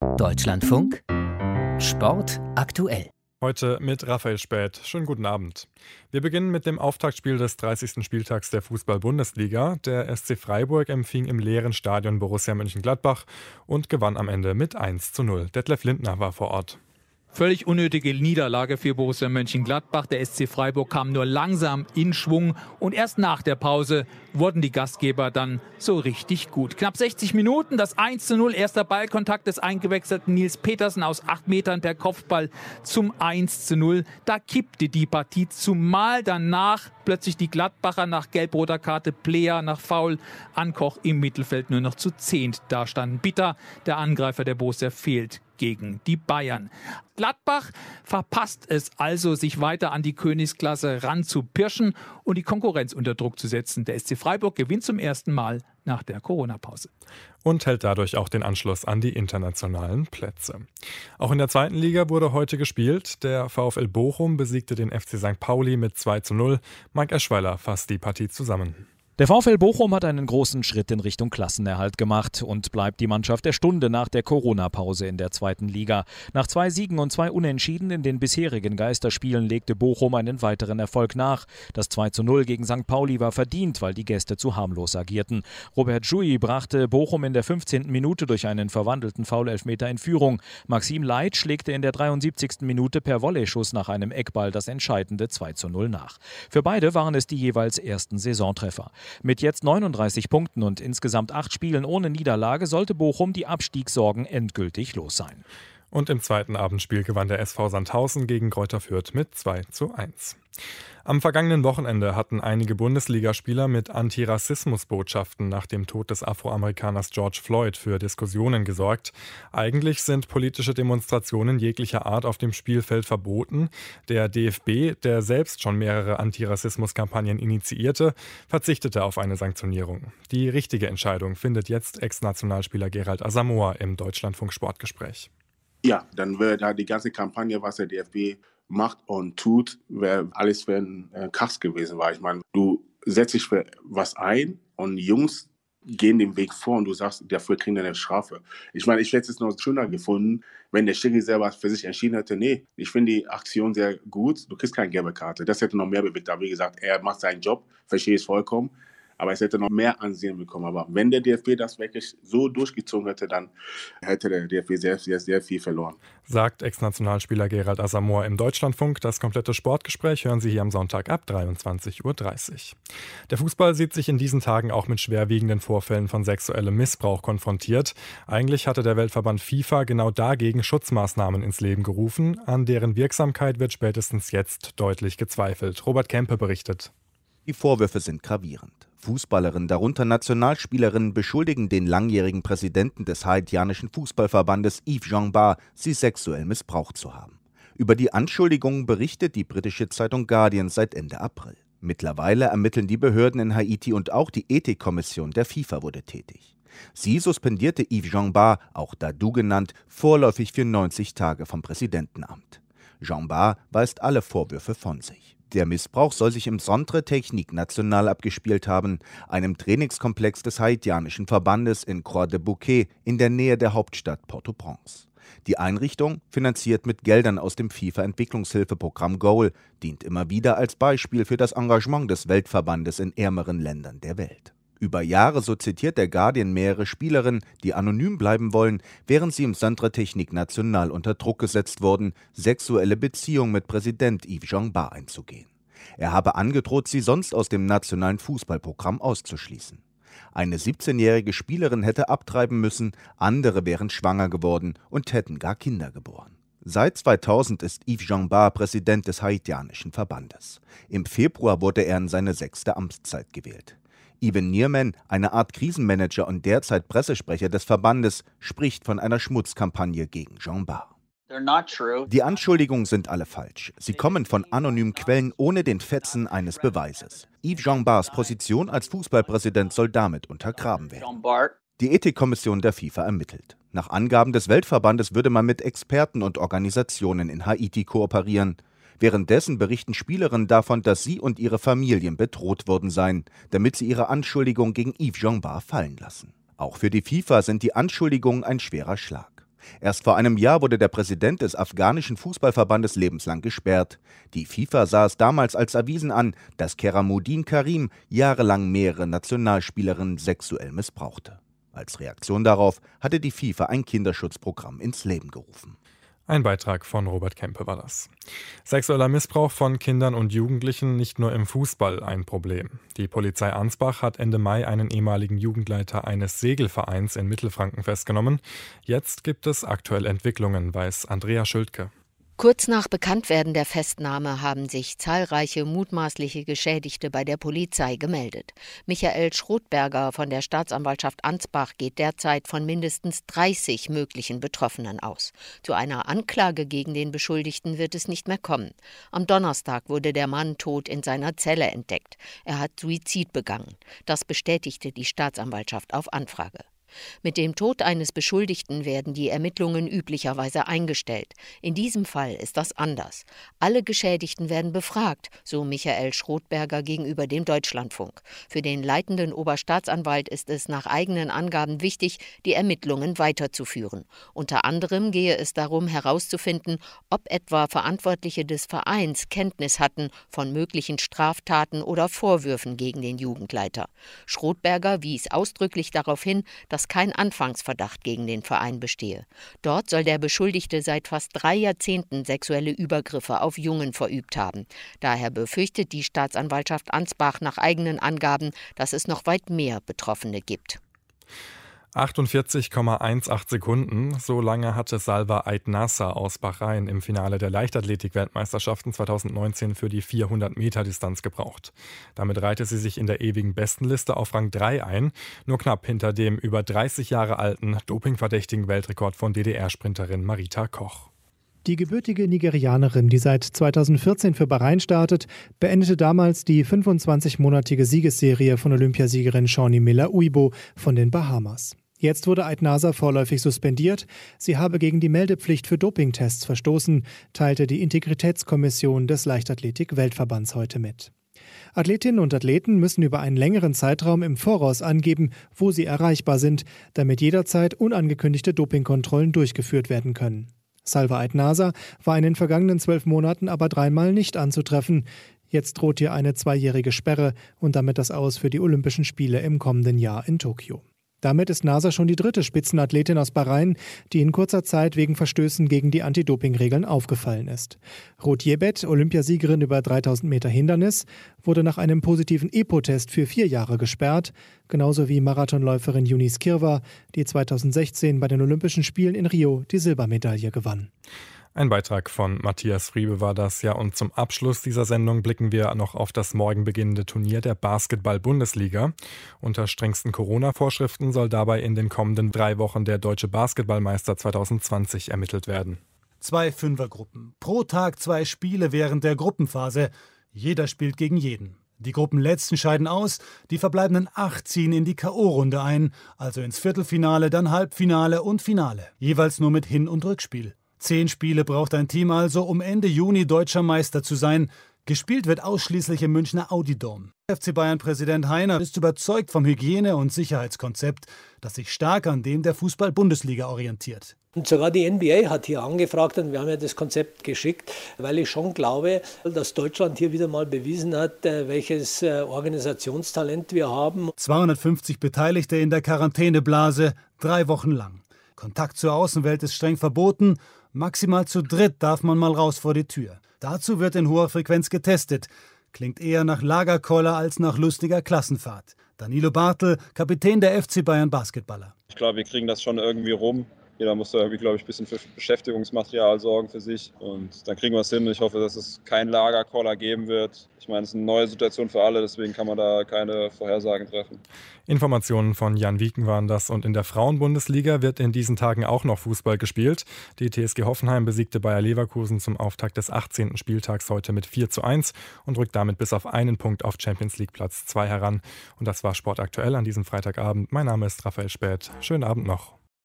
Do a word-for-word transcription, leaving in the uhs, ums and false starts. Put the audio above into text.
Deutschlandfunk Sport aktuell. Heute mit Raphael Späth. Schönen guten Abend. Wir beginnen mit dem Auftaktspiel des dreißigsten Spieltags der Fußball-Bundesliga. Der S C Freiburg empfing im leeren Stadion Borussia Mönchengladbach und gewann am Ende mit eins zu null. Detlef Lindner war vor Ort. Völlig unnötige Niederlage für Borussia Mönchengladbach. Der S C Freiburg kam nur langsam in Schwung und erst nach der Pause wurden die Gastgeber dann so richtig gut. Knapp sechzig Minuten, das eins zu null, erster Ballkontakt des eingewechselten Nils Petersen aus acht Metern per Kopfball zum eins zu null. Da kippte die Partie, zumal danach plötzlich die Gladbacher nach gelb-roter Karte, Player nach Foul, Ankoch im Mittelfeld nur noch zu zehnt dastanden. Bitter, der Angreifer der Borussia fehlt gegen die Bayern. Gladbach verpasst es also, sich weiter an die Königsklasse ranzupirschen und die Konkurrenz unter Druck zu setzen. Der S C Freiburg gewinnt zum ersten Mal nach der Corona-Pause. Und hält dadurch auch den Anschluss an die internationalen Plätze. Auch in der zweiten Liga wurde heute gespielt. Der VfL Bochum besiegte den F C Sankt Pauli mit zwei zu null. Mike Eschweiler fasst die Partie zusammen. Der VfL Bochum hat einen großen Schritt in Richtung Klassenerhalt gemacht und bleibt die Mannschaft der Stunde nach der Corona-Pause in der zweiten Liga. Nach zwei Siegen und zwei Unentschieden in den bisherigen Geisterspielen legte Bochum einen weiteren Erfolg nach. Das zwei zu null gegen Sankt Pauli war verdient, weil die Gäste zu harmlos agierten. Robert Jouy brachte Bochum in der fünfzehnten Minute durch einen verwandelten Foul-Elfmeter in Führung. Maxim Leitsch legte in der dreiundsiebzigsten Minute per Volleyschuss nach einem Eckball das entscheidende zwei zu null nach. Für beide waren es die jeweils ersten Saisontreffer. Mit jetzt neununddreißig Punkten und insgesamt acht Spielen ohne Niederlage sollte Bochum die Abstiegssorgen endgültig los sein. Und im zweiten Abendspiel gewann der S V Sandhausen gegen Greuther Fürth mit zwei zu eins. Am vergangenen Wochenende hatten einige Bundesligaspieler mit Antirassismusbotschaften nach dem Tod des Afroamerikaners George Floyd für Diskussionen gesorgt. Eigentlich sind politische Demonstrationen jeglicher Art auf dem Spielfeld verboten. Der D F B, der selbst schon mehrere Antirassismuskampagnen initiierte, verzichtete auf eine Sanktionierung. Die richtige Entscheidung findet jetzt Ex-Nationalspieler Gerald Asamoah im Deutschlandfunk Sportgespräch. Ja, dann wäre da die ganze Kampagne, was der D F B macht und tut, wäre alles für ein äh, Kass gewesen. Weil ich meine, du setzt dich für was ein und Jungs gehen den Weg vor und du sagst, dafür kriegen wir eine Strafe. Ich meine, ich hätte es noch schöner gefunden, wenn der Schiri selber für sich entschieden hätte, nee, ich finde die Aktion sehr gut, du kriegst keine gelbe Karte. Das hätte noch mehr bewegt. Aber wie gesagt, er macht seinen Job, verstehe es vollkommen. Aber es hätte noch mehr Ansehen bekommen. Aber wenn der D F B das wirklich so durchgezogen hätte, dann hätte der D F B sehr, sehr, sehr viel verloren. Sagt Ex-Nationalspieler Gerald Asamoah im Deutschlandfunk. Das komplette Sportgespräch hören Sie hier am Sonntag ab dreiundzwanzig Uhr dreißig. Der Fußball sieht sich in diesen Tagen auch mit schwerwiegenden Vorfällen von sexuellem Missbrauch konfrontiert. Eigentlich hatte der Weltverband FIFA genau dagegen Schutzmaßnahmen ins Leben gerufen. An deren Wirksamkeit wird spätestens jetzt deutlich gezweifelt. Robert Kempe berichtet. Die Vorwürfe sind gravierend. Fußballerinnen, darunter Nationalspielerinnen, beschuldigen den langjährigen Präsidenten des haitianischen Fußballverbandes Yves Jean-Bart, sie sexuell missbraucht zu haben. Über die Anschuldigungen berichtet die britische Zeitung Guardian seit Ende April. Mittlerweile ermitteln die Behörden in Haiti und auch die Ethikkommission der FIFA wurde tätig. Sie suspendierte Yves Jean-Bart, auch Dadou genannt, vorläufig für neunzig Tage vom Präsidentenamt. Jean-Bart weist alle Vorwürfe von sich. Der Missbrauch soll sich im Centre Technique National abgespielt haben, einem Trainingskomplex des haitianischen Verbandes in Croix-de-Bouquet in der Nähe der Hauptstadt Port-au-Prince. Die Einrichtung, finanziert mit Geldern aus dem FIFA-Entwicklungshilfeprogramm Goal, dient immer wieder als Beispiel für das Engagement des Weltverbandes in ärmeren Ländern der Welt. Über Jahre, so zitiert der Guardian mehrere Spielerinnen, die anonym bleiben wollen, während sie im Centre Technique National unter Druck gesetzt wurden, sexuelle Beziehungen mit Präsident Yves Jean-Bart einzugehen. Er habe angedroht, sie sonst aus dem nationalen Fußballprogramm auszuschließen. Eine siebzehnjährige Spielerin hätte abtreiben müssen, andere wären schwanger geworden und hätten gar Kinder geboren. Seit zweitausend ist Yves Jean-Bart Präsident des haitianischen Verbandes. Im Februar wurde er in seine sechste Amtszeit gewählt. Ivan Nierman, eine Art Krisenmanager und derzeit Pressesprecher des Verbandes, spricht von einer Schmutzkampagne gegen Jean-Bart. Die Anschuldigungen sind alle falsch. Sie kommen von anonymen Quellen ohne den Fetzen eines Beweises. Yves Jean-Barts Position als Fußballpräsident soll damit untergraben werden. Die Ethikkommission der FIFA ermittelt. Nach Angaben des Weltverbandes würde man mit Experten und Organisationen in Haiti kooperieren. Währenddessen berichten Spielerinnen davon, dass sie und ihre Familien bedroht worden seien, damit sie ihre Anschuldigungen gegen Yves Jean-Bart fallen lassen. Auch für die FIFA sind die Anschuldigungen ein schwerer Schlag. Erst vor einem Jahr wurde der Präsident des afghanischen Fußballverbandes lebenslang gesperrt. Die FIFA sah es damals als erwiesen an, dass Keramuddin Karim jahrelang mehrere Nationalspielerinnen sexuell missbrauchte. Als Reaktion darauf hatte die FIFA ein Kinderschutzprogramm ins Leben gerufen. Ein Beitrag von Robert Kempe war das. Sexueller Missbrauch von Kindern und Jugendlichen nicht nur im Fußball ein Problem. Die Polizei Ansbach hat Ende Mai einen ehemaligen Jugendleiter eines Segelvereins in Mittelfranken festgenommen. Jetzt gibt es aktuelle Entwicklungen, weiß Andrea Schültke. Kurz nach Bekanntwerden der Festnahme haben sich zahlreiche mutmaßliche Geschädigte bei der Polizei gemeldet. Michael Schrothberger von der Staatsanwaltschaft Ansbach geht derzeit von mindestens dreißig möglichen Betroffenen aus. Zu einer Anklage gegen den Beschuldigten wird es nicht mehr kommen. Am Donnerstag wurde der Mann tot in seiner Zelle entdeckt. Er hat Suizid begangen. Das bestätigte die Staatsanwaltschaft auf Anfrage. Mit dem Tod eines Beschuldigten werden die Ermittlungen üblicherweise eingestellt. In diesem Fall ist das anders. Alle Geschädigten werden befragt, so Michael Schrothberger gegenüber dem Deutschlandfunk. Für den leitenden Oberstaatsanwalt ist es nach eigenen Angaben wichtig, die Ermittlungen weiterzuführen. Unter anderem gehe es darum, herauszufinden, ob etwa Verantwortliche des Vereins Kenntnis hatten von möglichen Straftaten oder Vorwürfen gegen den Jugendleiter. Schrothberger wies ausdrücklich darauf hin, dass kein Anfangsverdacht gegen den Verein bestehe. Dort soll der Beschuldigte seit fast drei Jahrzehnten sexuelle Übergriffe auf Jungen verübt haben. Daher befürchtet die Staatsanwaltschaft Ansbach nach eigenen Angaben, dass es noch weit mehr Betroffene gibt. achtundvierzig Komma achtzehn Sekunden, so lange hatte Salwa Aidnasser aus Bahrain im Finale der Leichtathletik-Weltmeisterschaften zweitausendneunzehn für die vierhundert Meter Distanz gebraucht. Damit reihte sie sich in der ewigen Bestenliste auf Rang drei ein, nur knapp hinter dem über dreißig Jahre alten, dopingverdächtigen Weltrekord von D D R-Sprinterin Marita Koch. Die gebürtige Nigerianerin, die seit zweitausendvierzehn für Bahrain startet, beendete damals die fünfundzwanzigmonatige Siegesserie von Olympiasiegerin Shawnee Miller-Uibo von den Bahamas. Jetzt wurde Aidnasser vorläufig suspendiert. Sie habe gegen die Meldepflicht für Dopingtests verstoßen, teilte die Integritätskommission des Leichtathletik-Weltverbands heute mit. Athletinnen und Athleten müssen über einen längeren Zeitraum im Voraus angeben, wo sie erreichbar sind, damit jederzeit unangekündigte Dopingkontrollen durchgeführt werden können. Salwa Aidnasser war in den vergangenen zwölf Monaten aber dreimal nicht anzutreffen. Jetzt droht ihr eine zweijährige Sperre und damit das Aus für die Olympischen Spiele im kommenden Jahr in Tokio. Damit ist Nasser schon die dritte Spitzenathletin aus Bahrain, die in kurzer Zeit wegen Verstößen gegen die Anti-Doping-Regeln aufgefallen ist. Ruth Jebet, Olympiasiegerin über dreitausend Meter Hindernis, wurde nach einem positiven E P O-Test für vier Jahre gesperrt, genauso wie Marathonläuferin Eunice Kirwa, die zweitausendsechzehn bei den Olympischen Spielen in Rio die Silbermedaille gewann. Ein Beitrag von Matthias Friebe war das, ja, und zum Abschluss dieser Sendung blicken wir noch auf das morgen beginnende Turnier der Basketball-Bundesliga. Unter strengsten Corona-Vorschriften soll dabei in den kommenden drei Wochen der deutsche Basketballmeister zweitausendzwanzig ermittelt werden. Zwei Fünfergruppen, pro Tag zwei Spiele während der Gruppenphase. Jeder spielt gegen jeden. Die Gruppenletzten scheiden aus, die verbleibenden acht ziehen in die K O-Runde ein, also ins Viertelfinale, dann Halbfinale und Finale, jeweils nur mit Hin- und Rückspiel. Zehn Spiele braucht ein Team also, um Ende Juni deutscher Meister zu sein. Gespielt wird ausschließlich im Münchner Audi-Dome. F C Bayern-Präsident Heiner ist überzeugt vom Hygiene- und Sicherheitskonzept, das sich stark an dem der Fußball-Bundesliga orientiert. Und sogar die N B A hat hier angefragt und wir haben ja das Konzept geschickt, weil ich schon glaube, dass Deutschland hier wieder mal bewiesen hat, welches Organisationstalent wir haben. zweihundertfünfzig Beteiligte in der Quarantäneblase, drei Wochen lang. Kontakt zur Außenwelt ist streng verboten. Maximal zu dritt darf man mal raus vor die Tür. Dazu wird in hoher Frequenz getestet. Klingt eher nach Lagerkoller als nach lustiger Klassenfahrt. Danilo Bartel, Kapitän der F C Bayern Basketballer. Ich glaube, wir kriegen das schon irgendwie rum. Jeder muss da irgendwie, glaube ich, ein bisschen für Beschäftigungsmaterial sorgen für sich. Und dann kriegen wir es hin. Ich hoffe, dass es keinen Lagerkoller geben wird. Ich meine, es ist eine neue Situation für alle, deswegen kann man da keine Vorhersagen treffen. Informationen von Jan Wieken waren das. Und in der Frauenbundesliga wird in diesen Tagen auch noch Fußball gespielt. Die T S G Hoffenheim besiegte Bayer Leverkusen zum Auftakt des achtzehnten Spieltags heute mit vier zu eins und rückt damit bis auf einen Punkt auf Champions League Platz zwei heran. Und das war Sport aktuell an diesem Freitagabend. Mein Name ist Raphael Späth. Schönen Abend noch.